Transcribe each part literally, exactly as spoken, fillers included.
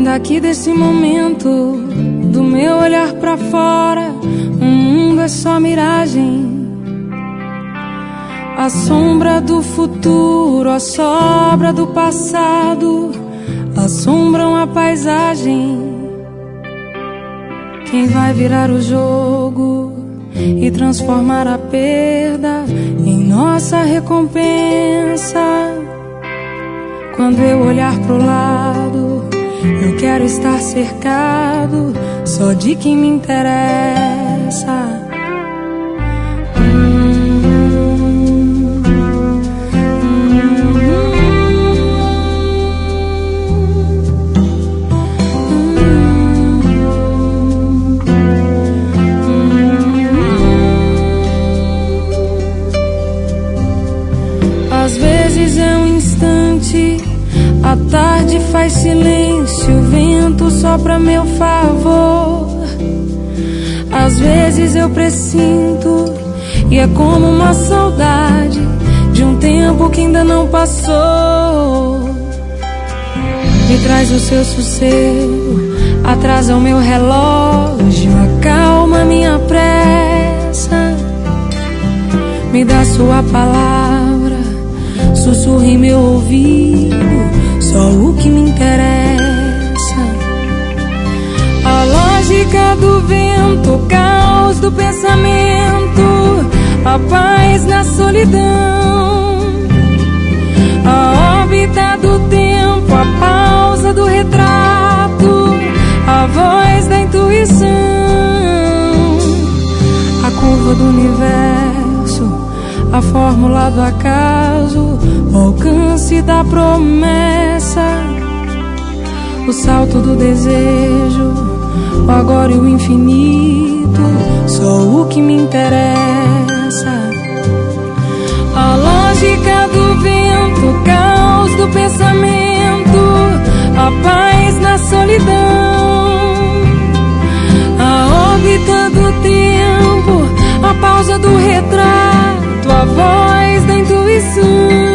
Daqui desse momento, do meu olhar pra fora, o mundo é só miragem. A sombra do futuro, a sobra do passado assombram a paisagem. Quem vai virar o jogo e transformar a perda em nossa recompensa? Quando eu olhar pro lado, eu quero estar cercado só de quem me interessa. Às vezes é um instante, a tarde faz silêncio, o vento sopra a meu favor. Às vezes eu pressinto e é como uma saudade de um tempo que ainda não passou. Me traz o seu sossego, atrasa o meu relógio, acalma minha pressa. Me dá sua palavra, sussurra em meu ouvido só o que me interessa. A lógica do vento, o caos do pensamento, a paz na solidão, a órbita do tempo, a pausa do retrato, a voz da intuição, a curva do universo, a fórmula do acaso, o alcance da promessa, o salto do desejo, o agora e o infinito, só o que me interessa. A lógica do vento, o caos do pensamento, a paz na solidão, a órbita do tempo, a pausa do retrato, a voz da intuição,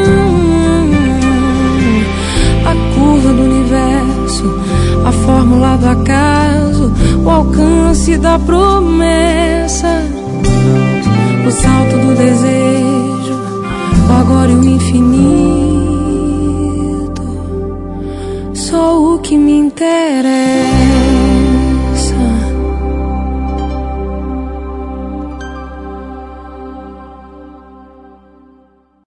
a curva do universo, a fórmula do acaso, o alcance da promessa, o salto do desejo, o agora e o infinito, só o que me interessa.